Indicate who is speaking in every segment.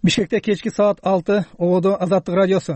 Speaker 1: Бишкекте кечки саат 6 Ободо Азаттык радиосу.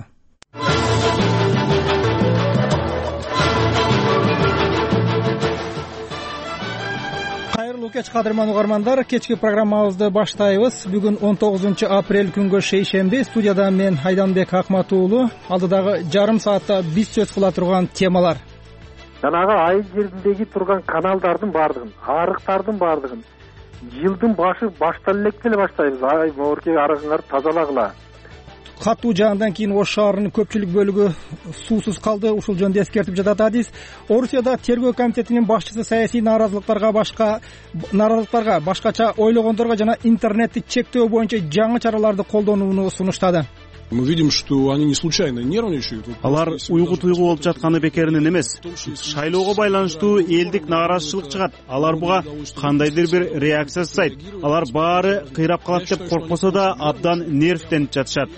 Speaker 1: Кайрылуу кеч кадырман угармандар, кечки программабызды баштайбыз. Бүгүн 19-апрель күнгө шейшемби. Студияда мен Айданбек Акматуулу. Алдыдагы жарым саатта биз сөз кыла турган темалар.
Speaker 2: Жанагы айыл жериндеги турган каналдардын баардыгын, арыктардын баардыгын жылдын башы баштан электе эле баштайбыз. Ай моорке арыгыңарды тазалагыла.
Speaker 1: Катуу жаандан кийин Ош шаарынын көпчүлүк бөлүгү суусуз калды. Ушул жөнүндө эскертип жатат адис. Орусияда тергөө комитетинин башчысы саясий нааразылыктарга башкача ойлогондорго жана интернетти чектөө боюнча жаңы чараларды колдонууну сунуштады.
Speaker 3: Мы видим, что они не случайно нервничают.
Speaker 4: Алар уйгу-туйгу болуп жатканы бекеринен эмес. Шайлоого байланыштуу элдик нааразычылык чыгат. Алар буга кандайдыр бир реакция жасайт. Алар баары кыйрап калат деп коркпосо да абдан нервтенип жатышат.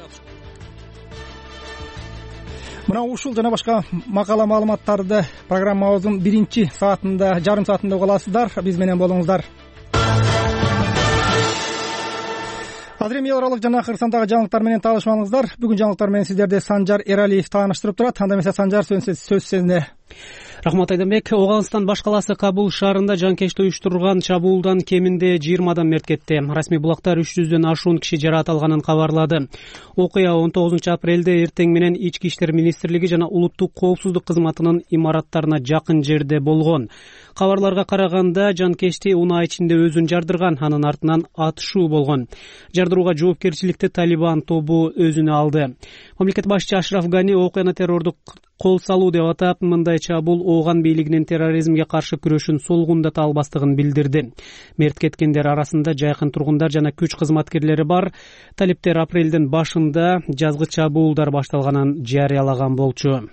Speaker 1: Мына ушул жана башка макала маалыматтарды программабыздын биринчи саатында, жарым саатында уга аласыздар. Биз менен болуңуздар. Азыр эми эл аралык жана Кыргызстандагы жаңылыктар менен таанышмаңыздар. Бүгүн жаңылыктар менен сиздерди Санжар Эралиев тааныштырып турат. Анда эмесе Санжар, сөз сизде.
Speaker 5: Рахмат Айданбек. Оганстан баш калаасы Кабул шаарында жанкечти уюштурган чабуулдан кеминде 20 адам мерт кетти. Расмий булактар 300дөн ашуун киши жаракат алганын кабарлады. Окуя 19-апрелде эртең менен Ички иштер министрлиги жана улуттук коопсуздук кызматынын имараттарына жакын жерде болгон. Кабарларга караганда жанкечти унаа ичинде өзүн жардырган, анын артынан атышуу болгон. Жардырууга жоопкерчиликти Талибан тобу өзүнө алды. Мамлекет башчы Ашраф Гани окуяны террордук кол салуу деп атап, мындай чабуул Ооган бийлигинин терроризмге каршы күрөшүн солгундата албастыгын билдирди. Мерт кеткендер арасында жайкын тургундар жана күч кызматкерлери бар. Талиптер апрелдин башында жазгы чабуулдар башталганын жарыялаган болчу.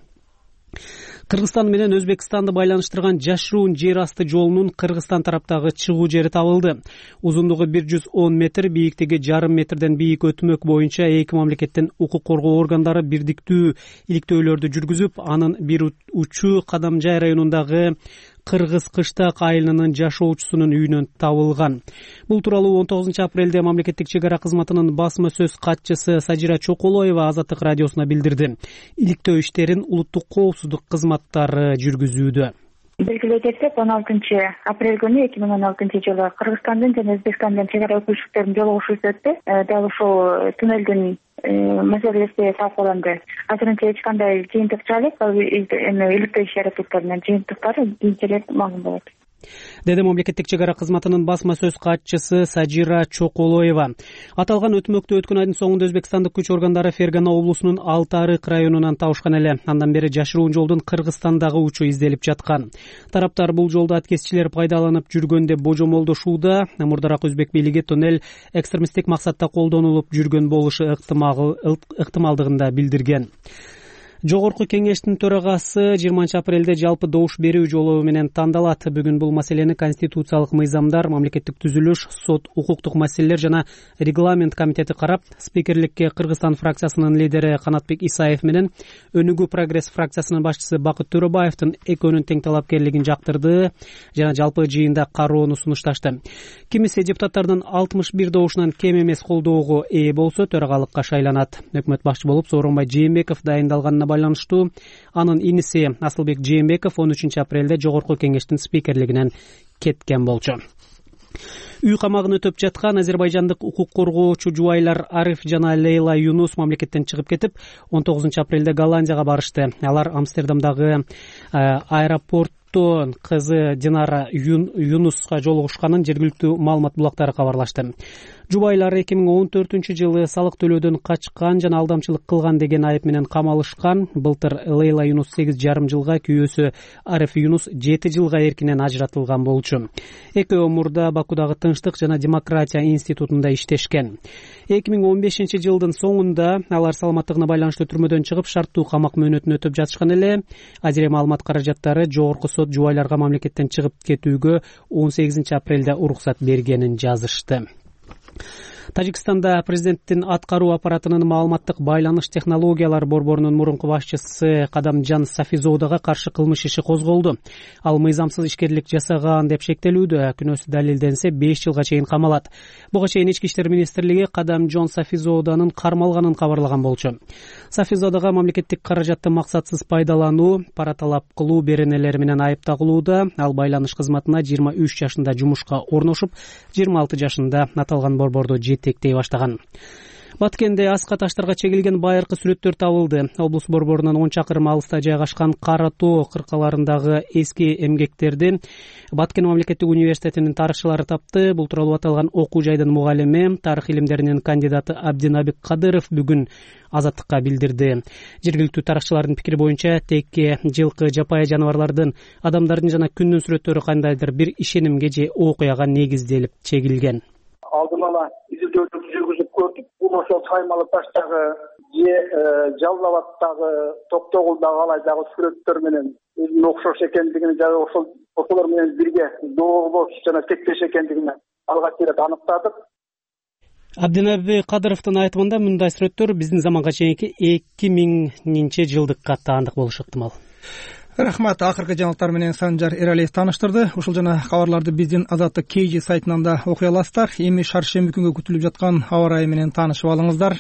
Speaker 5: Кыргызстан менен Өзбекстанды байланыштырган жашыруун жер асты жолунун Кыргызстан тараптагы чыгуу жери табылды. Узундугу 110 метр, бийиктиги жарым метрден бийик өтмөк боюнча эки мамлекеттин укук коргоо органдары бирдиктүү иликтөөлөрдү жүргүзүп, анын бир учу Кадамжай районундагы Кыргыз Кыштак айылынын жашоочусунун үйүнөн табылган. Бул тууралуу 19-апрелде мамлекеттик чек ара кызматынын басма сөз катчысы Сажира Чоколоева Азаттык радиосуна билдирди. Иликтөө иштерин улуттук коопсуздук кызматтары жүргүзүүдө.
Speaker 6: Белгилей кетсек, 16-апрель күнү 2016-жылы Кыргызстандын жана Өзбекстандын чек ара өкүлчүлүктөрүнүн жолугушуусу өттү. Дал ушул туннелдин маселеси талкууланды. Азырынча эч кандай жыйынтык жок. Иликтөө иш-аракеттеринин жыйынтыктары кийинчерээк маалым болот,
Speaker 5: деди мамлекеттик чек ара кызматынын басма сөз катчысы Сажира Чоколоева. Аталган өтмөктү өткөн айдын соңунда Өзбекстандык күч органдары Фергана облусунун Алты-Арык районунан табышкан эле. Андан бери жашыруун жолдун Кыргызстандагы учу изделип жаткан. Тараптар бул жолду аткезчилер пайдаланып жүргөн деп божомолдошууда. Мурдараак Өзбек бийлиги туннель экстремисттик максатта колдонулуп жүргөн болушу ыктымалдыгын да билдирген. Жогорку кеңештин төрагасы 20-апрелде жалпы добуш берүү жолу менен тандалат. Бүгүн бул маселени конституциялык мыйзамдар, мамлекеттик түзүлүш, сот, укуктук маселелер жана регламент комитети карап, спикерликке Кыргызстан фракциясынын лидери Канатбек Исаев менен Өнүгүү прогресс фракциясынын башчысы Бакыт Төрөбаевдин экөөнүн тең талапкерлигин жактырды жана жалпы жыйында кароону сунушташты. Кимиси депутаттардын 61 добушунан кем эмес колдоого ээ болсо төрагалыкка шайланат. Өкмөт башчы болуп Сооронбай Жээнбеков дайындалганына байланыштуу анын иниси Асылбек Жээнбеков 13-апрелде жогорку кеңештин спикерлигинен кеткен болчу. Үй камагын өтөп жаткан азербайжандык укук коргоочу жубайлар Ариф жана Лейла Юнус мамлекеттен чыгып кетип, 19-апрелде Голландияга барышты. Алар Амстердамдагы аэропорт кызы Динара Юнуска жолугушканын жергиликтүү маалымат булактары кабарлашты. Жубайлар 2014-жылы салык төлөөдөн качкан жана алдамчылык кылган деген айып менен камалышкан. Былтыр Лейла Юнус 8,5 жылга, күйөөсү Ариф Юнус 7 жылга эркинен ажыратылган болчу. Экөө мурда Бакудагы Тынчтык жана демократия институтунда иштешкен. 2015-жылдын соңунда алар саламаттыгына байланыштуу түрмөдөн чыгып, шарттуу камак мөөнөтүн өтөп жатышкан эле. Азире маалымат каражаттары жогорку сот жубайларга мамлекеттен чыгып кетүүгө 18-апрелде уруксат бергенин жазышты. Тажикстанда президенттин аткаруу аппаратынын маалыматтык байланыш технологиялары борборунун мурунку башчысы Кадамжан Сафизодого каршы кылмыш иши козголду. Ал мыйзамсыз ишкерлик жасаган деп шектелүүдө, күнөөсү далилденсе 5 жылга чейин камалат. Буга чейин Ички иштер министрлиги Кадамжан Сафизодонун кармалганын кабарлаган болчу. Сафизодого мамлекеттик каражатты максатсыз пайдалануу, пара талап кылуу беренелери менен айыпталууда. Ал байланыш кызматына 23 жашында жумушка орношуп, 26 жашында аталган борборду жетектей баштаган. Баткенде аска таштарга чегилген байыркы сүрөттөр табылды. Облус борборунан 10 чакырым алыста жайгашкан Кара Тоо кыркаларындагы эски эмгектерди Баткен мамлекеттик университетинин тарыхчылары тапты. Бул тууралуу аталган окуу жайдын мугалими, тарых илимдеринин кандидаты Абдинабик Кадыров бүгүн Азаттыкка билдирди. Жергиликтүү тарыхчылардын пикири боюнча текке, жылкы, жапайы жаныбарлардын, адамдардын жана күндүн сүрөттөрү кандайдыр бир ишенимге же окуяга негизделип чегилген.
Speaker 7: Алдын ала изилдөөлөрдү жүргүзүп көрдүк. Бул ошол Саймалы таштагы же Жалал-Абадтагы, Токтогулдагы алайдагы сүрөттөр менен өзүнө окшош экендигин жана ошолор менен бирге доолош жана тектеш экендигин алгач ирет аныктадык.
Speaker 5: Абдинаби Кадыровдун айтымында мындай сүрөттөр биздин заманга чейинки 2000 жылдыкка таандык болушу ыктымал.
Speaker 1: Рахмат. Акыркы жаңылыктар менен Санжар Эралиев тааныштырды. Ушул жана кабарларды биздин Азаттык KG сайтынан да окуй аласыздар. Эми шаршемби күнгө күтүлүп жаткан аба ырайы менен таанышып алыңыздар.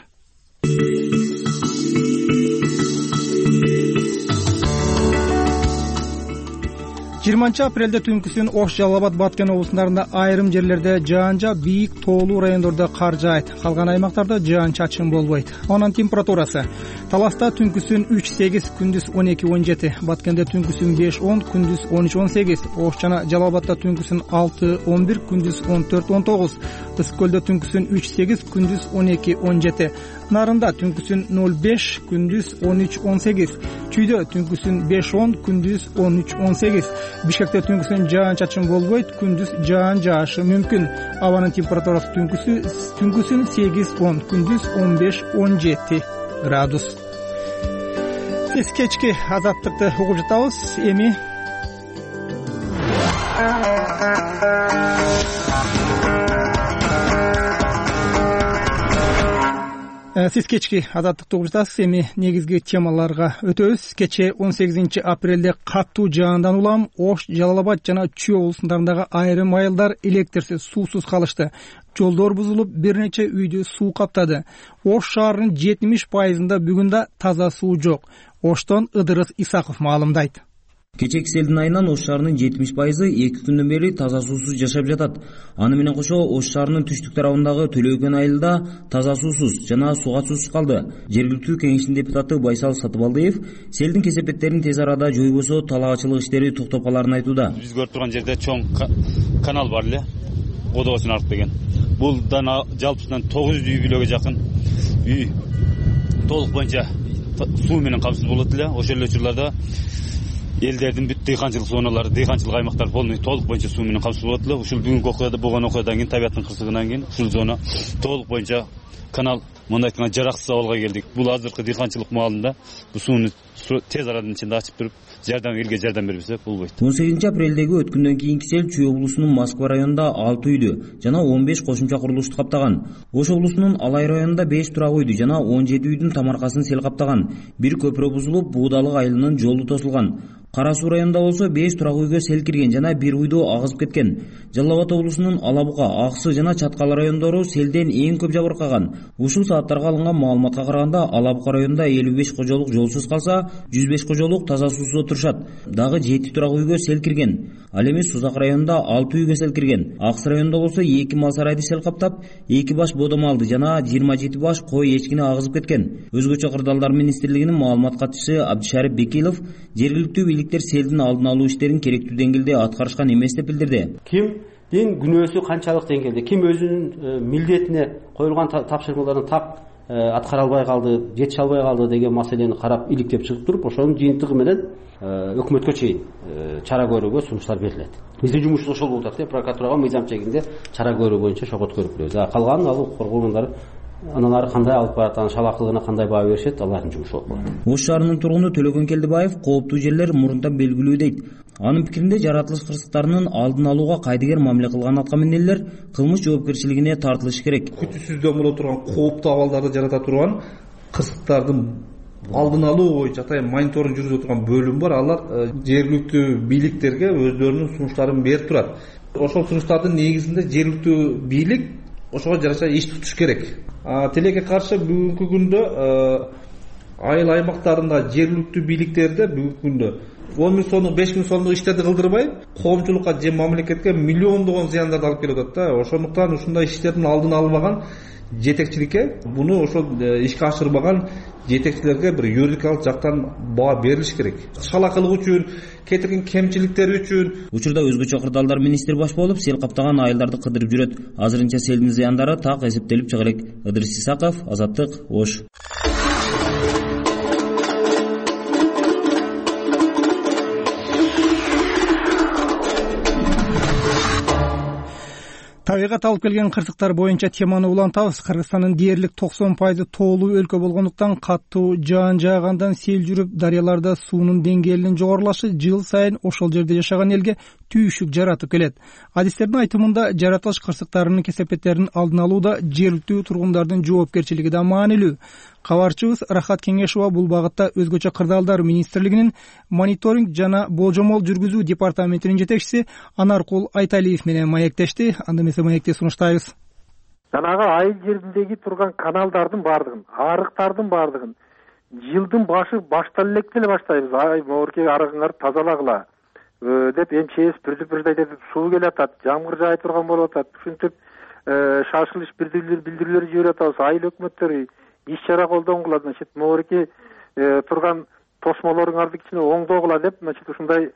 Speaker 1: 20 апрелде түнкүсүн Ош, Жалал-Абад, Баткен облустарында айрым жерлерде жаан-жа, бийик тоолуу райондордо кар жаайт. Калган аймактарда жаан-чачын болбойт. Анын температурасы: Таласта түнкүсүн 3-8, күндүз 12-17, Баткенде түнкүсүн 5-10, күндүз 13-18, Ош жана Жалал-Абадта түнкүсүн 6-11, күндүз 14-19, Ысык-Көлдө түнкүсүн 3-8, күндүз 12-17, Нарында түнкүсүн 0-5, күндүз 13-18, Чүйдө түнкүсүн 5-10, күндүз 13-18, Бишкекте түнкүсүн жаан-чачын болбойт, күндүз жаан жаашы мүмкүн. Абанын температурасы түнкүсүн 8-10, күндүз 15-17 градус. Сиз кечки Азаттыкты угуп жатабыз. Эми Сиз кечки Азаттыкты угуп жатасыз. Эми негизги темаларга өтөбүз. Кече 18 апрелде катуу жаандан улам Ош, Жалал-Абад жана Чүй облустарындагы айрым айылдар электрсиз, суусуз калышты. Жолдор бузулуп, бир нече үйдү суу каптады. Ош шаарынын 70%-ында бүгүн да таза суу жок. Оштон Ыдырыс Исаков маалымдайт.
Speaker 8: Кечеки селдин айынан Ош шаарынын 70%-ы 2 күндөн бери таза суусуз жашап жатат. Аны менен кошо Ош шаарынын түштүк тарабындагы Төлөйкөн айылда таза суусуз жана суга суусуз калды. Жергиликтүү кеңештин депутаты Байсал Сатыбалдыев селдин кесепеттерин тез арада жойбосо талаачылык иштери токтоп каларын айтууда.
Speaker 9: Биз көрүп турган жерде чоң канал бар эле, Одоосун аркы деген. Бул дана жалпысынан 900 үй бүлөгө жакын үй толук боюнча суу менен камсыз болот эле. Ошол эле учурларда элдердин бүт дыйканчылык зоналары, дыйканчылык аймактар полный толук боюнча суу менен камсыз болот эле. Ушул бүгүнкү окуяда болгон окуядан кийин, табияттын кырсыгынан кийин ушул зона толук боюнча канал, мындай айтканда жараксыз абалга келдик. Бул азыркы дыйканчылык маалында бул сууну тез арадан ичинде ачып туруп, элге жардам бербесек болбойт.
Speaker 8: 18 апрелдеги өткүндөн кийинки сел Чүй облусунун Москва районунда 6 үйдү жана 15 кошумча курулушту каптаган. Ош облусунун Алай районунда 5 турак үйдү жана 17 үйдүн тамаркасын сел каптаган. Бир көпүрө бузулуп, Буудалык айылынын жолу тосулган. Кара Суу районунда болсо 5 турак үйгө сел кирген жана бир үйдү агызып кеткен. Жалал-Абад облусунун Алабука, Аксы жана Чаткал райондору селден эң көп жабыркаган. Ушул сааттарга алынган маалыматка караганда Алабука районунда 55 кожолук жолсуз калса, 105 кожолук таза суусуз отурушат. Дагы 7 турак үйгө сел кирген. Ал эми Сузак районунда 6 үйгө сел кирген. Аксы районунда болсо 2 мал сарайды сел каптап, 2 баш бодомалды жана 27 баш кой эчкини агызып кеткен. Өзгөчө кырдаалдар министрлигинин маалымат катчысы Абдишарип Бекилов жергиликтүү бийликтер селдин алдын алуу иштерин керектүү деңгээлде аткарышкан эмес деп билдирди.
Speaker 10: Кимдин күнөөсү канчалык деңгээлде, ким өзүнүн милдетине коюлган тапшырмаларын так аткара албай калды, жетише албай калды деген маселени карап иликтеп чыгып туруп, ошонун жыйынтыгы менен өкмөткө чейин чара көрүүгө сунуштар берилет. Биздин жумушубуз ошол болуп атат. Прокуратурага мыйзам чегинде чара көрүү боюнча чогот көрүп беребиз. Калган ал укук коргоогундар анан ары кандай алып барат, шалаактылыгына кандай баа беришет, алардын жумушу болуп калат.
Speaker 8: Ош шаарынын тургуну Төлөгөн Келдибаев кооптуу жерлер мурунтан белгилүү дейт. Анын пикиринде жаратылыш кырсыктарынын алдын алууга кайдыгер мамиле кылган аткаминерлер кылмыш жоопкерчилигине тартылышы керек.
Speaker 11: Күтүүсүздөн боло турган кооптуу абалдарды жарата турган кырсыктардын алдын алуу боюнча атайын мониторинг жүргүзүп турган бөлүм бар. Алар жергиликтүү бийликтерге өздөрүнүн сунуштарын берип турат. Ошол сунуштардын негизинде жергиликтүү бийлик ошого жараша иш тутуш керек. Тилекке каршы бүгүнкү күндө айыл аймактарында жергиликтүү бийликтерде бүгүнкү күндө 10 000 сомдук 5 000 сомдук иштерди кылдырбай коомчулукка же мамлекетке миллиондогон зыяндарды алып келип атат да. Ошондуктан ушундай иштердин алдын албаган жетекчиликке, буну ошол ишке ашырбаган жетекчилерге бир юридикалык жактан баа берилиш керек. Шалакылык үчүн, кетирген кемчиликтери үчүн.
Speaker 8: Учурда өзгөчө кырдаалдар министри баш болуп, сел каптаган айылдарды кыдырып жүрөт. Азырынча селдин зыяндары так эсептелип чыга элек. Ыдырыс Исаков, Азаттык, Ош.
Speaker 1: Табигат алып келген кырсыктар боюнча теманы улантабыз. Кыргызстандын дээрлик 90% тоолуу өлкө болгондуктан каттуу жаан жаагандан сел жүрүп, дарыяларда суунун деңгээлинин жогорулашы жыл сайын ошол жерде жашаган элге түйүшүк жаратып келет. Адистердин айтымында жаратылыш кырсыктарынын кесепеттерин алдын алууда жергиликтүү тургундардын жоопкерчилиги да маанилүү. Кабарчыбыз Рахат Кеңешова бул багытта өзгөчө кырдаалдар министрлигинин мониторинг жана болжомол жүргүзүү департаментинин жетекчиси Анаркул Айталиев менен маектешти. Анда эмесе маекти сунуштайбыз.
Speaker 2: Жанагы айыл жериндеги турган каналдардын баардыгын, арыктардын баардыгын жылдын баштан элек деле баштайбыз. Моорке арыгыңар тазалагыла деп МЧС бирди айтып суу келатат, жамгыр жаай турган болуп атат. Ушинтип шашылыш билдирүүлөр жиберип атабыз. Айыл өкмөттөр иш чара колдонгула, моорке турган тосмолоруңарды кичине оңдогула деп, ушундай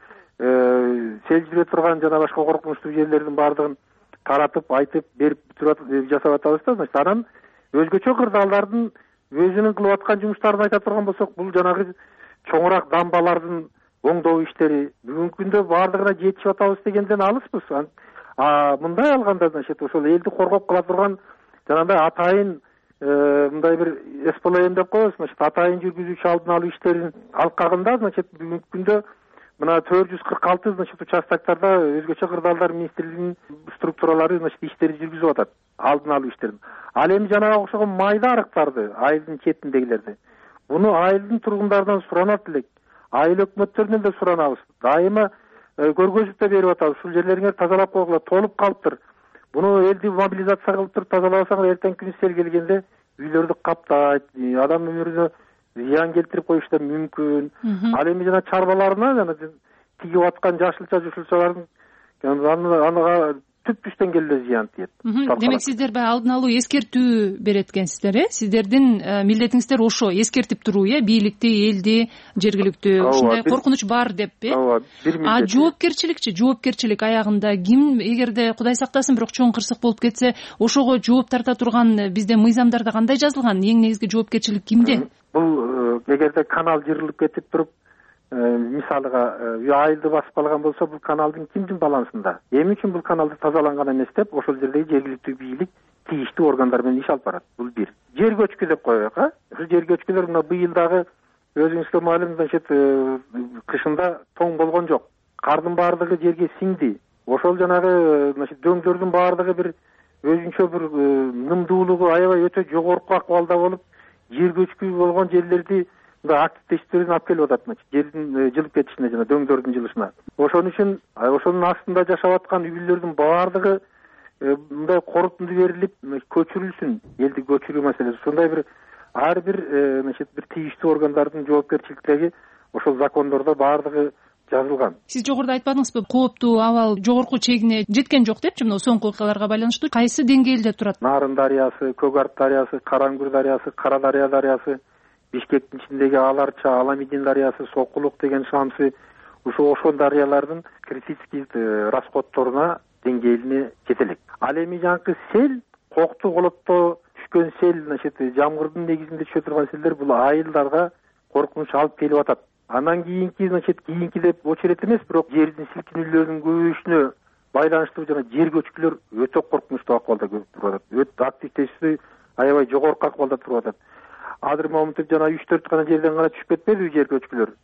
Speaker 2: сел жүрө турган жана башка коркунучтуу жерлердин баардыгын таратып, айтып, берип жасап атабыз да. Анан өзгөчө кырдаалдардын өзүнүн кылып аткан жумуштарын айта турган болсок, бул жанагы чоңураак дамбалардын оңдоо иштери бүгүнкү күндө баардыгына жетишип атабыз дегенден алыспыз. Мындай алганда ошол элди коргоп кала турган жанагындай атайын мындай бир СПЛМ деп коебуз, атайын жүргүзүүчү алдын алуу иштерин алкагында бүгүнкү күндө мына 446 участоктарда өзгөчө кырдаалдар министрлигинин структуралары иштери жүргүзүп атат, алдын алуу иштерин. Ал эми жанага окшогон майда арыктарды, айылдын четиндегилерди, буну айылдын тургундарынан суранат элек, айыл өкмөттөрүнөн да суранабыз. Дайыма көргөзүп да берип атабыз. Ушул жерлериңер тазалап койгула, толуп калыптыр. Буну элди мобилизация кылып туруп тазалабасаңар, эртең күнү сел келгенде үйлөрдү каптайт, адам өмүрүнө зыян келтирип коюшу да мүмкүн. Ал эми жана чарбаларына жана тигип аткан жашылчалардын ага түптүстөн келе зыян тиет.
Speaker 12: Демек сиздер баягы алдын алуу эскертүү берет экенсиздер, Сиздердин милдетиңиздер ошо, эскертип туруу, бийликти, элди, жергиликтүү ушундай коркунуч бар деп, А жоопкерчилик аягында ким, эгерде Кудай сактасын бирок чоң кырсык болуп кетсе, ошого жооп тарта турган бизде мыйзамдарда кандай жазылган? Эң негизги жоопкерчилик кимде?
Speaker 2: Бул эгерде канал жырылып кетип туруп, мисалыга айылды басып калган болсо, бул каналдын кимдин балансында? Эмне үчүн бул каналды тазаланган эмес деп, ошол жердеги жергиликтүү бийлик тийиштүү органдар менен иш алып барат. Бул бир. Жер көчкү деп коелук, Ушул жер көчкүлөр мына быйыл дагы өзүңүзгө маалым, кышында тоң болгон жок. Кардын баардыгы жерге сиңди. Ошол жанагы дөңдөрдүн баардыгы бир өзүнчө бир нымдуулугу аябай өтө жогорку акыбалда болуп, жер көчкү болгон жерлерди активдештирүүнү алып келип атат, жердин жылып кетишине жана дөңдөрдүн жылышына. Ошон үчүн ошонун астында жашап аткан үйлөрдүн баардыгы мындай корутунду берилип көчүрүлсүн, элди көчүрүү маселеси. Ошондой бир ар бир бир тийиштүү органдардын жоопкерчиликтеги ошол закондордо баардыгы жазылган.
Speaker 12: Сиз жогоруда айтпадыңызбы, кооптуу абал жогорку чегине жеткен жок депчи, мына соңку окуяларга байланыштуу кайсы деңгээлде турат?
Speaker 2: Нарын дарыясы, Көк Арт дарыясы, Караңгүр дарыясы, Кара Дарыя дарыясы, Бишкектин ичиндеги Аларча, Аламидин дарыясы, Сокулук деген шамсы, ошол дарыялардын критический расходторуна деңгээлине жете элек. Ал эми жанакы сел, кокту колопто түшкөн сел, жамгырдын негизинде түшө турган селдер бул айылдарга коркунуч алып келип атат. Андан кийинки деп очерет эмес, бирок жердин силкинүүлөрүнүн көбөйүшүнө байланыштуу жана жер көчкүлөр өтө коркунучтуу акыбалда туруп атат. Өтө активдешүү аябай жогорку акыбалда туруп атат. Азыр момунтип жана 3-4 гана жерден гана түшүп кетпедиби жер көчкүлөр?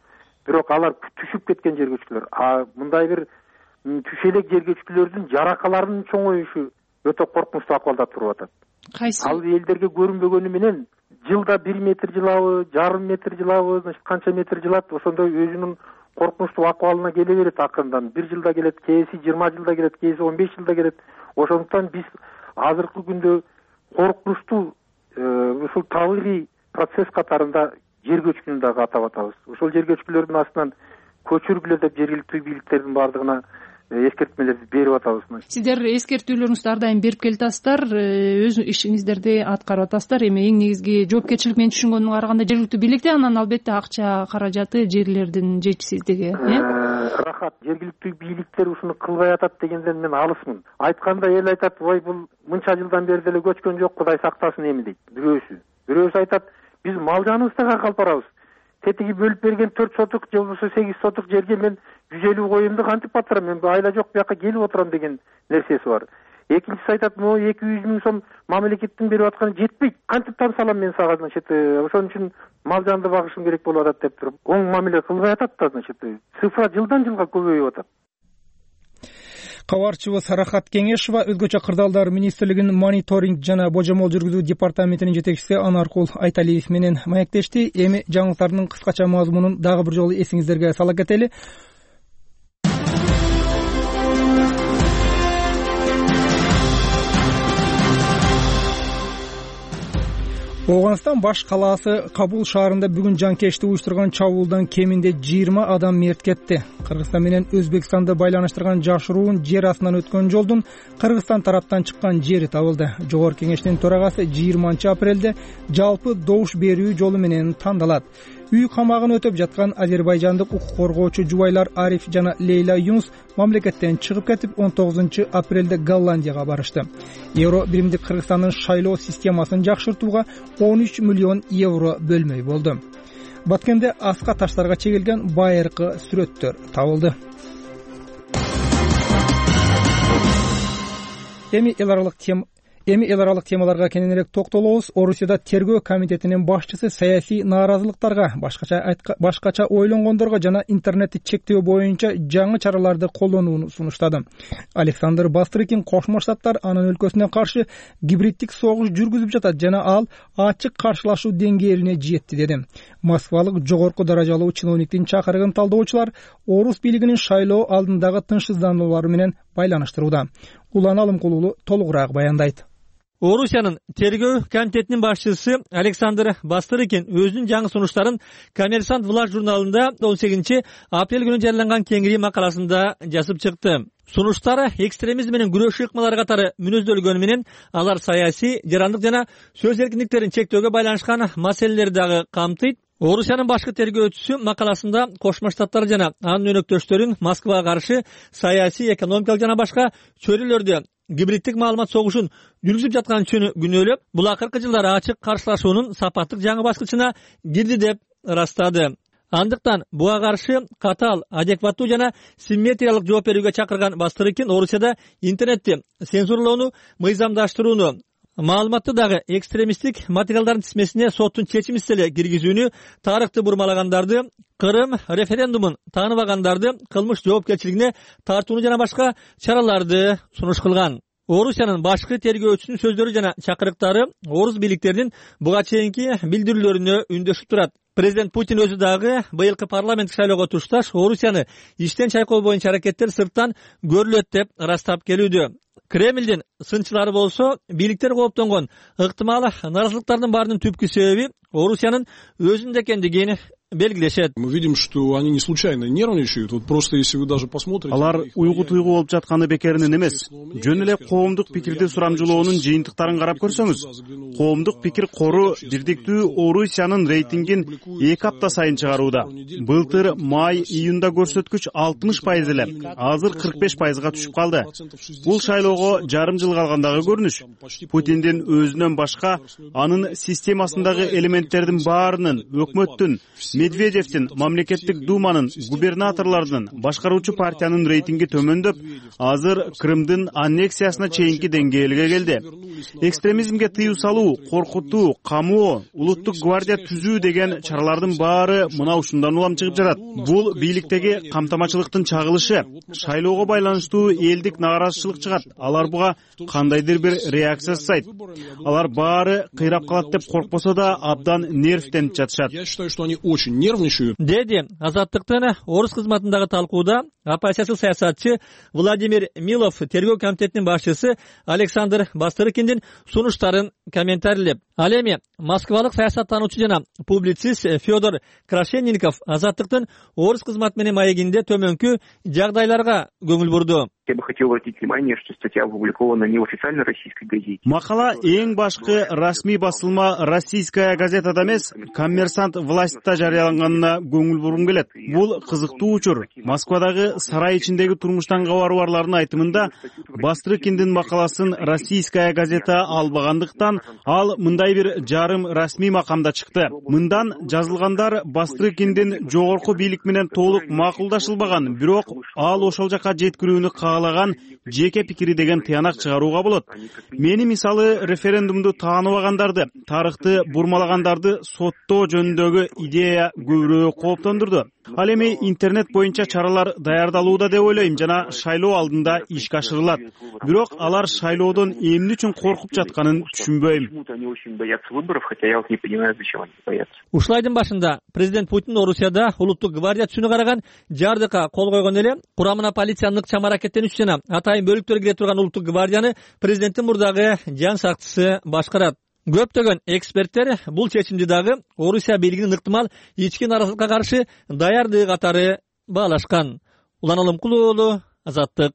Speaker 2: бирок алар түшүп кеткен жергөчкүлөр. Мындай бир түшө элек жергөчкүлөрдүн жаракаларынын чоңоюшу өтө коркунучтуу акыбалда туруп атат.
Speaker 12: Кайсы
Speaker 2: ал элдерге көрүнбөгөнү менен жылда 1 метр жылабы, жарым метр жылабы, значит канча метр жылат, ошондой өзүнүн коркунучтуу акыбалына келе берет акырындан. 1 жылда келет, кээси 20 жылда келет, кээси 15 жылда келет. Ошондуктан биз азыркы күндө коркунучтуу ушул табигый процесс катарында жер көчкүнүн дагы атап атабыз. Ошол жер көчкүлөрдүн астынан көчүргүлө деп жергиликтүү бийликтердин баардыгына эскертмелерди берип атабыз.
Speaker 12: Сиздер эскертүүлөрүңүздү ар дайым берип келатасыздар, өз ишиңиздерди аткарып атасыздар. Эми эң негизги жоопкерчилик менен түшүнгөнүмө караганда жергиликтүү бийликте, анан албетте акча каражаты, жерлердин жетишсиздиги.
Speaker 2: Рахат, жергиликтүү бийликтер ушуну кылбай атат дегенден мен алысмын. Айтканда эл айтат, ой бул мынча жылдан бери деле көчкөн жок, Кудай сактасын эми дейт. Бирөөсү айтат, биз мал жаныбызды калп барабыз. Тетиги бөлүп берген 4 сотук же болбосо 8 сотук жерге мен 150 коюмду кантип батырам, мен айла жок бияка келип отурам деген нерсеси бар. Экинчиси айтат, могу 200 000 сом мамлекеттин берип атканы жетпейт. Кантип тамсалам мен сага, значит, ошон үчүн мал жанды багышым керек болуп атат деп туруп, оң мамиле кылбай атат да, значит, цифра жылдан жылга көбөйүп атат.
Speaker 1: Кабарчыбыз Рахат Кеңешова Өзгөчө кырдаалдар министрлигинин мониторинг жана божомол жүргүзүү департаментинин жетекчиси Анаркул Айталиев менен маектешти. Эми жаңылыктардын кыскача мазмунун дагы бир жолу эсиңиздерге сала кетели. Оганстан баш калаасы Кабул шаарында бүгүн жанкечти уюштурган чабуулдан кеминде 20 адам мерт кетти. Кыргызстан менен Өзбекстанды байланыштырган жашыруун жер астынан өткөн жолдун Кыргызстан тараптан чыккан жери табылды. Жогорку кеңештин төрагасы 20 апрелде жалпы добуш берүү жолу менен тандалат. Үй камагын өтөп жаткан азербайжандык укук коргоочу жубайлар Ариф жана Лейла Юнус мамлекеттен чыгып кетип 19 апрелде Голландияга барышты. Евро биримдик Кыргызстандын шайлоо системасын жакшыртууга 13 миллион евро бөлмөй болду. Баткенде аска таштарга чегилген байыркы сүрөттөр табылды. Эми эл аралык темаларга кененирээк токтолобуз. Орусияда тергөө комитетинин башчысы саясий нааразылыктарга, башкача ойлонгондорго жана интернетти чектөө боюнча жаңы чараларды колдонууну сунуштады. Александр Бастрыкин Кошмо Штаттар анын өлкөсүнө каршы гибриддик согуш жүргүзүп жатат жана ал ачык каршылашуу деңгээлине жетти деди. Москвалык жогорку даражалуу чиновниктин чакырыгын талдоочулар орус бийлигинин шайлоо алдындагы тынчсыздануулары менен байланыштырууда. Улан Алымкулуу толугураак баяндайт.
Speaker 13: Орусиянын тергөө комитетинин башчысы Александр Бастрыкин өзүнүн жаңы сунуштарын Коммерсант власть журналында 18 апрель күнү жарыяланган кеңири макаласында жазып чыкты. Сунуштары экстремизм менен күрөшүү ыкмалары катары мүнөздөлгөнү менен алар саясий, жарандык жана сөз эркиндиктерин чектөөгө байланышкан маселелерди дагы камтыйт. Орусиянын башкы тергөөчүсү макаласында Кошмо Штаттар жана анын өнөктөштөрүн Москвага каршы саясий, экономикалык жана башка чөйрөлөрдө гибриддик маалымат согушун жүргүзүп жаткан үчүн күнөөлөп, бул акыркы жылдары ачык каршылашуунун сапаттык жаңы баскычына кирди деп ырастады. Андыктан буга каршы катаал, адекваттуу жана симметриялык жооп берүүгө чакырган Бастрыкин Орусияда интернетти цензуралоону мыйзамдаштырууну, маалыматты дагы экстремисттик материалдардын тизмесине соттун чечим исселе киргизүүнү, тарыхты бурмалагандарды, Кырым референдумун тааныбагандарды кылмыш жоопкерчилигине тартууну жана башка чараларды сунуш кылган. Орусиянын башкы тергөөчүсүнүн сөздөрү жана чакырыктары орус бийликтеринин буга чейинки билдирүүлөрүнө үндөшүп турат. Президент Путин өзү дагы быйылкы парламенттик шайлоого тушташ Орусияны иштен чайкоо боюнча аракеттер сырттан көрүлөт деп ырастап келүүдө. Кремлдин сынчылары болсо бийликтер кооптонгон ыктымал нааразылыктардын баарынын түпкү себеби Орусиянын өзүндө экендигин белгилешет.
Speaker 3: Мы видим, что они не случайно нервничают. Вот просто если вы даже посмотрите.
Speaker 4: Алар уйгу-туйгу болуп жатканы бекеринен эмес. Жөн эле коомдук пикирди сурамжылоонун жыйынтыктарын карап көрсөңүз, коомдук пикир кору бирдиктүү Орусиянын рейтингин 2 апта сайын чыгарууда. Былтыр май-июнда көрсөткүч 60% эле, азыр 45%га түшүп калды. Бул шайлоого жарым жыл калгандагы көрүнүш. Путиндин өзүнөн башка анын системасындагы элементтердин баарынын, өкмөттүн, Медведевдин, мамлекеттик думанын, губернаторлордун, башкаруучу партиянын рейтинги төмөндөп, азыр Крымдын аннексиясына чейинки деңгээлге келди. Экстремизмге тыюу салуу, коркутуу, камоо, улуттук гвардия түзүү деген чаралардын баары мына ушундан улам чыгып жатат. Бул бийликтеги камтамачылыктын чагылышы. Шайлоого байланыштуу элдик нааразычылык чыгат. Алар буга кандайдыр бир реакция жасайт. Алар баары кыйрап калат деп коркпосо да абдан нервтенип жатышат.
Speaker 3: Я считаю, что они очень нервничают.
Speaker 13: Деди Азаттыктын орус кызматындагы талкууда оппозициялык саясатчы Владимир Милов тергөө комитетинин башчысы Александр Бастырыкиндин сунуштарын комментарийлеп, ал эми москвалык саясаттануучу жана публицист Федор Крашенников Азаттыктын орус кызматы менен маегинде төмөнкү жагдайларга көңүл бурду.
Speaker 14: Я бы хотел обратить внимание, что статья опубликована не в официальной российской газете.
Speaker 4: Макала эң башкы расмий басылма «Российская газетада» эмес, «Коммерсант» властьта жарыяланганына көңүл бургум келет. Бул кызыктуу учур. Москвадагы сарай ичиндеги турмуштан кабары барлардын айтымында Бастырыкиндин макаласын «Российская газета» албагандыктан ал мындай бир жарым расмий макамда чыкты. Мындан жазылгандар Бастырыкиндин жогорку бийлик менен толук макулдашылбаган, бирок ал ошол жака жеткирүүнү каалаган жеке пикири деген тыянак чыгарууга болот. Мени мисалы референдумду тааныбагандарды, тарыхты бурмалагандарды соттоо жөнүндөгү идея көбүрөөк кооптондурду. Ал эми интернет боюнча чаралар даярдалууда деп ойлойм жана шайлоо алдында ишке ашырылат. Бирок алар шайлоодон эмне үчүн коркуп жатканын түшүнбөйм.
Speaker 13: Ушул айдын башында президент Путин Орусияда улуттук гвардия түшүнү караган жардыкка кол койгон эле, курамына полициянын ыкчам аракеттенүүчү жана атайын бөлүктөр кире турган улуттук гвардияны президенттин мурдагы жан сакчысы башкарат. Көптөгөн эксперттер бул чечимди дагы Орусия бийлигинин ыктымал ички нааразычылыкка каршы даярдыгы катары баалашкан. Улан Алымкулуу уулу, Азаттык.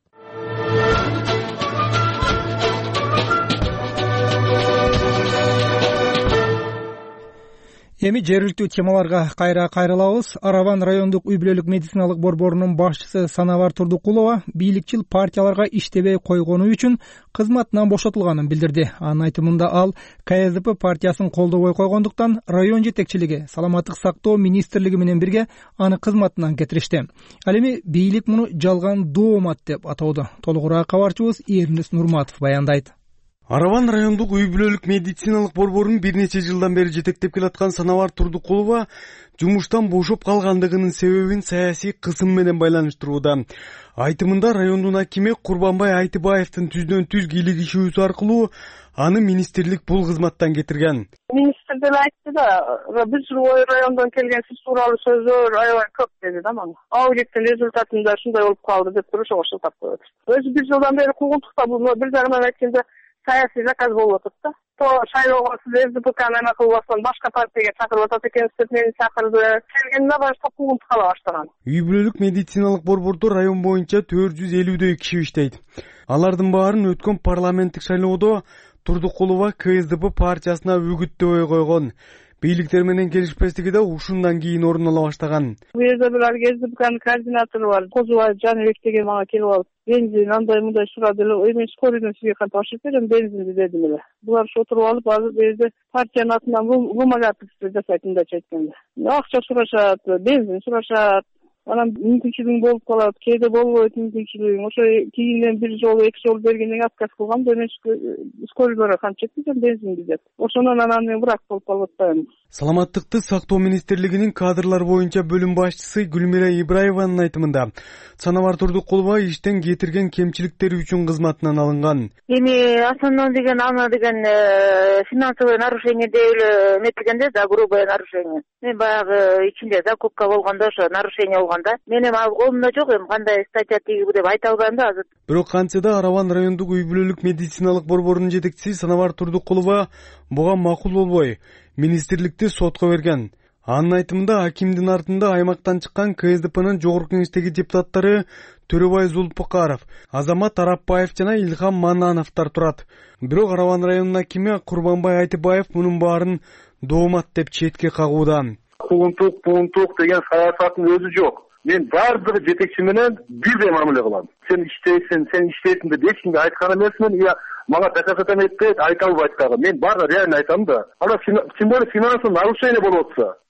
Speaker 1: Эми жергиликтүү темаларга кайра кайрылабыз. Араван райондук үй бүлөлүк медициналык борборунун башчысы Санавар Турдукулова бийликчил партияларга иштебей койгону үчүн кызматынан бошотулганын билдирди. Анын айтымында ал КСДП партиясын колдобой койгондуктан район жетекчилиги Саламаттык сактоо министрлиги менен бирге аны кызматынан кетиришти. Ал эми бийлик муну жалган доомат деп атоодо. Толугураак кабарчыбыз Эрнис Нурматов баяндайт.
Speaker 15: Араван райондук үй бүлөлүк медициналык борборун бир нече жылдан бери жетектеп келаткан Санавар Турдукулова жумуштан бошоп калгандыгынын себебин саясий кысым менен байланыштырууда. Айтымында райондун акими Курбанбай Айтыбаевдин түздөн-түз кийлигишүүсү аркылуу аны министрлик бул кызматтан кетирген.
Speaker 16: Министр деле айтты да, биз райондон келген сиз тууралуу сөздөр аябай көп деди да мага. Аудиттин результатында ушундай болуп калды деп туруп ошого шылтап коет. Өзү бир жылдан бери куугунтукта бул бир жагынан айтканда саясий заказ болуп атат да. То шайлоого сиз СДПКны эме кылып аткан башка партияга чакырып атат экенсиз деп мени чакырды. Келгенине баштап куугунтук кала баштаган.
Speaker 15: Үй бүлөлүк медициналык борбордо район боюнча 450дөй киши иштейт. Алардын баарын өткөн парламенттик шайлоодо Турдукулова КСДП партиясына үгүттөбөй койгон. Бийликтер менен келишпестиги да ушундан кийин орун ала баштаган.
Speaker 16: Бул жерде бир КСДПКнын координатору бар. Козубаев Жаныбек деген мага келип алып, бензин андай-мындай сурады эле. Мен скорыйдон сизге кантип ашып берем бензинди дедим эле. Булар отуруп алып, азыр бул жерде партиянын атынан вымогательство жасайт мындайча айтканда. Акча сурашат, бензин сурашат. Анан мүмкүнчүлүгүң болуп калат, кээде болбойт мүмкүнчүлүгүң. Ошо кийинен бир жолу, эки жолу бергенден отказ кылгам да мен скорыйлорго кантип жеткизем бензинди деп. Ошондон анан мен враг болуп калып атпаймынбы.
Speaker 15: Саламаттыкты сактоо министрлигинин кадрлар боюнча бөлүм башчысы Гүлмира Ибраеванын айтымында Санавар Турдукулова иштен кетирген кемчиликтери үчүн кызматынан алынган.
Speaker 6: Эми основной деген аны деген финансовое нарушение деп эле метилгенде да, грубое нарушение. Мен баягы ичинде закупка болгондо ошо нарушение болгондо менин ал колумда жок, эми кандай статья тийгиби деп айта албайм да азыр.
Speaker 15: Бирок кантсе да Араван райондук үй бүлөлүк медициналык борборунун жетекчиси Санавар Турдукулова буга макул болбой министрликти сотко берген. Анын айтымында акимдин артында аймактан чыккан КСДПнын жогорку кеңештеги депутаттары Төрөбай Зулпукаров, Азамат Арапбаев жана Илхам Манановдор турат. Бирок Араван районунун акими Курбанбай Айтыбаев мунун баарын доомат деп четке кагууда.
Speaker 17: Куугунтук деген саясаттын өзү жок. Мен бардыгы жетекчи менен бирдей мамиле кылам. Сен иштейсиң деп эч кимге айткан эмесмин. Мага такасатан этпейт, айта албайт дагы. Мен баары реально айтам да. Ана тем более финансовый нарушение болуп атса,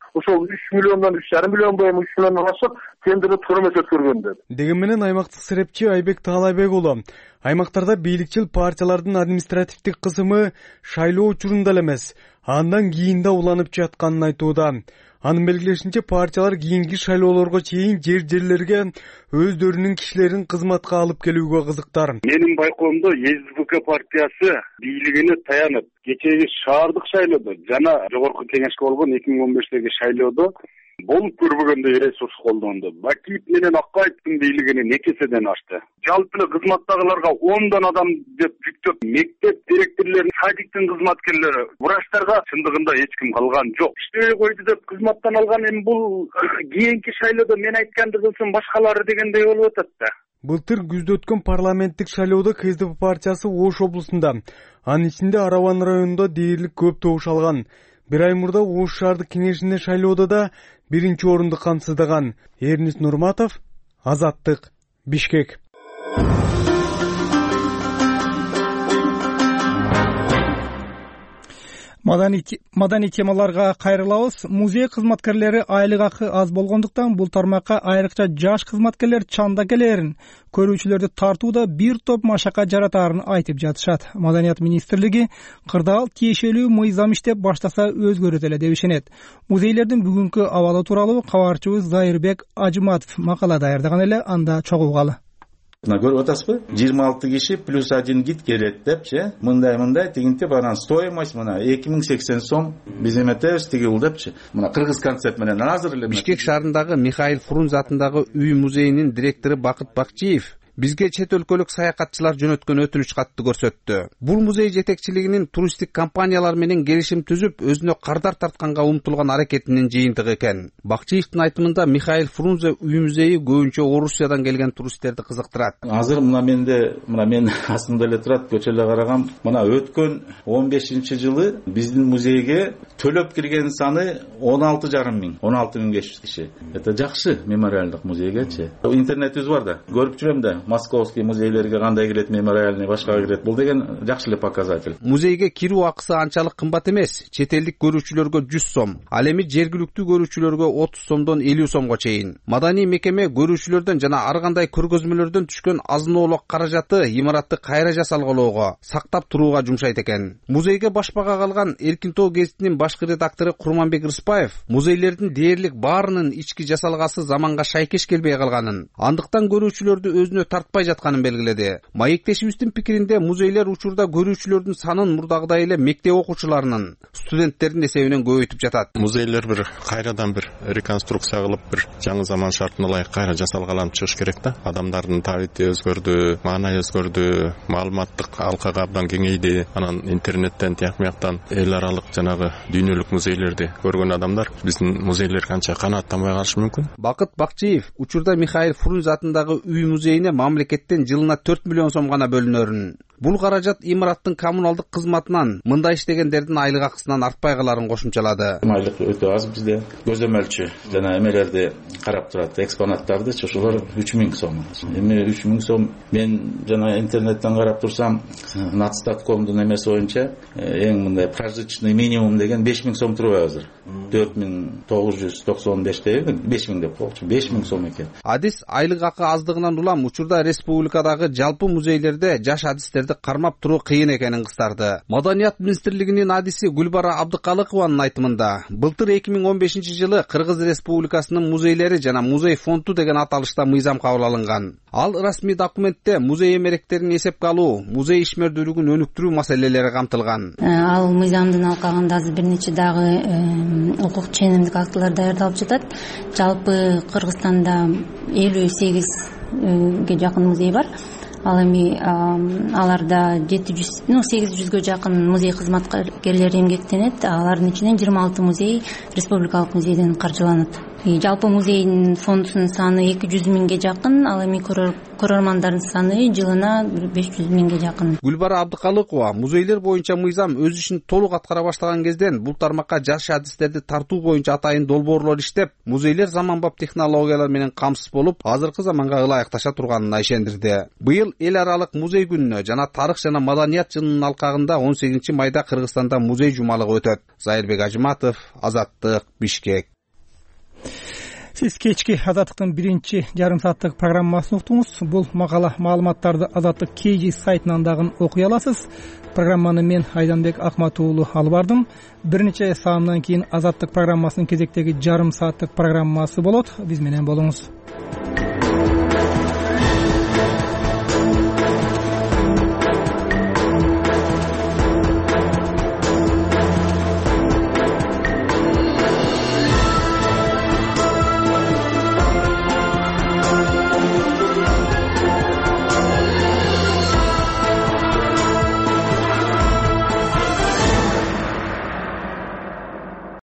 Speaker 17: ошол 3 миллиондон 3,5 миллион боему 3 миллиондон ашып тендерди туура эмес өткөргөндөр.
Speaker 15: Деген менен аймактык серепчи Айбек Таалайбек уулу аймактарда бийликчил партиялардын административдик кысымы шайлоо учурунда эле эмес, андан кийин да уланып жатканын айтууда. Анын белгилешинче партиялар кийинки шайлоолорго чейин жерлерге өздөрүнүн кишилерин кызматка алып келүүгө кызыктар.
Speaker 18: Менин байкоомдо СБК партиясы бийлигине таянып, кечеги шаардык шайлоодо жана жогорку кеңешке болгон 2015-деги шайлоодо болуп көрбөгөндөй ресурс колдонду. Бакиев менен Акаевдин бийлигини некеседен ашты. Жалпы эле кызматтагыларга 10 адам деп жүктөп, мектеп директорлорун, садиктин кызматкерлери, врачтарга чындыгында эч ким калган жок. Иштебей койду деп кызматтан алган эми бул кийинки шайлоодо мен айтканды кылсын башкалары дегендей болуп атат да.
Speaker 15: Былтыр күздө өткөн парламенттик шайлоодо КСДП партиясы Ош облусунда, анын ичинде Араван районунда дээрлик көп добуш алган. Бир ай мурда Ош шаардык кеңешинде шайлоодо да биринчи орунду камсыздаган. Эрнис Нурматов, Азаттык, Бишкек.
Speaker 1: Маданий темаларга кайрылабыз. Музей кызматкерлери айлык акы аз болгондуктан бул тармакка айрыкча жаш кызматкерлер чанда келерин, көрүүчүлөрдү тартууда бир топ машакат жаратаарын айтып жатышат. Маданият министрлиги кырдаал тиешелүү мыйзам иштеп баштаса өзгөрөт эле деп ишенет. Музейлердин бүгүнкү абалы тууралуу кабарчыбыз Зайырбек Ажыматов макала даярдаган эле, анда чогулгалы.
Speaker 19: Көрүп атасызбы? 26 киши плюс 1 гид келет депчи. Мындай тигинтип анан стоимость мына 2080 сом биз эметебиз тиги ул депчи. Мына кыргыз концепт менен азыр эле.
Speaker 20: Бишкек шаарындагы Михаил Фрунзе атындагы үй музейинин директору Бакыт Бакчиев бизге чет өлкөлүк саякатчылар жөнөткөн өтүнүч катты көрсөттү. Бул музей жетекчилигинин туристтик компаниялар менен келишим түзүп, өзүнө кардар тартканга умтулган аракетинин жыйынтыгы экен. Бакчиевдин айтымында Михаил Фрунзе үй музейи көбүнчө Орусиядан келген туристтерди кызыктырат.
Speaker 19: Азыр мен астымда эле турат, көчөлө карагам. Мына өткөн 15-жылы биздин музейге төлөп кирген саны 16,500 киши. Это жакшы мемориалдык музейгечи. Интернетибиз бар да, көрүп жүрөм да. Московский музейлерге кандай кирет, мемориальный башка кирет. Бул деген жакшы эле показатель.
Speaker 20: Музейге кирүү акысы анчалык кымбат эмес. Чет элдик көрүүчүлөргө 100 сом, ал эми жергиликтүү көрүүчүлөргө 30 сомдон 50 сомго чейин. Маданий мекеме көрүүчүлөрдөн жана ар кандай көргөзмөлөрдөн түшкөн азын-оолук каражаты имаратты кайра жасалголоого, сактап турууга жумшайт экен. Музейге башпага калган Эркин Тоо гезитинин башкы редактору Курманбек Рыспаев музейлердин дээрлик баарынын ички жасалгасы заманга шайкеш келбей калганын, андыктан көрүүчүлөрдү өзүнө тартпай жатканын белгиледи. Маектешибиздин пикиринде музейлер учурда көрүүчүлөрдүн санын мурдагыдай эле мектеп окуучуларынын, студенттердин эсебинен көбөйтүп жатат.
Speaker 21: Музейлер бир кайрадан бир реконструкция кылып, бир жаңы заман шартына ылайык кайра жасалгаланып чыгыш керек да. Адамдардын табити өзгөрдү, маанай өзгөрдү, маалыматтык алкага абдан кеңейди. Анан интернеттен тияк-мияктан эл аралык жанагы дүйнөлүк музейлерди көргөн адамдар биздин музейлер канча канааттанбай калышы мүмкүн.
Speaker 20: Бакыт Бакчиев учурда Михаил Фрунзе атындагы үй музейине мамлекеттен жылына 4 миллион сом гана бөлүнөрүн. Бул каражат имараттын коммуналдык кызматынан, мындай иштегендердин айлык акысынан артпай каларын кошумчалады.
Speaker 19: Айлык өтө аз бизде. Көзөмөлчү жана эмелерди карап турат, экспонаттарды, ошолор 3000 сом. Эми 3000 сом мен жана интернеттен карап турсам, Natstat.com'дун эмеси боюнча эң мындай прожиточный минимум деген 5000 сом турбайбы азыр. 4995 деген 5000 деп коелучу, 5000 сом экен.
Speaker 20: Адис айлык акы аздыгынан улам учурда республикадагы жалпы музейлерде жаш адистерди кармап туруу кыйын экенин кыстарды. Маданият министрлигинин адиси Гүлбара Абдыкалыкованын айтымында, былтыр 2015-жылы Кыргыз Республикасынын музейлери жана музей фонду деген аталышта мыйзам кабыл алынган. Ал расмий документте музей эмеректерин эсепке алуу, музей ишмердүүлүгүн өнүктүрүү маселелери камтылган.
Speaker 22: Ал мыйзамдын алкагында азыр бир нече дагы укук ченемдик актылар даярдалып жатат. Жалпы Кыргызстанда 58ге жакын музей бар. Ал эми аларда 800гө жакын музей кызматкерлери эмгектенет. Алардын ичинен 26 музей республикалык музейден каржыланат. Жалпы музейдин фондунун саны 200 миңге жакын, ал эми көрөрмандардын саны жылына 500 миңге жакын.
Speaker 20: Гүлбара Абдыкалыкова музейлер боюнча мыйзам өз ишин толук аткара баштаган кезден бул тармакка жаш адистерди тартуу боюнча атайын долбоорлор иштеп, музейлер заманбап технологиялар менен камсыз болуп, азыркы заманга ылайыкташа турганына ишендирди. Быйыл эл аралык музей күнүнө жана тарых жана маданият жылынын алкагында 18 майда Кыргызстанда музей жумалыгы өтөт. Зайырбек Ажыматов, Азаттык, Бишкек.
Speaker 1: Сиз кечки Азаттыктын биринчи жарым сааттык программасын уктуңуз. Бул макала маалыматтарды Азаттык KG сайтынан дагы окуй аласыз. Программаны мен Айданбек Акмат уулу алып бардым. Бир нече саамдан кийин Азаттык программасынын кезектеги жарым сааттык программасы болот. Биз менен болуңуз.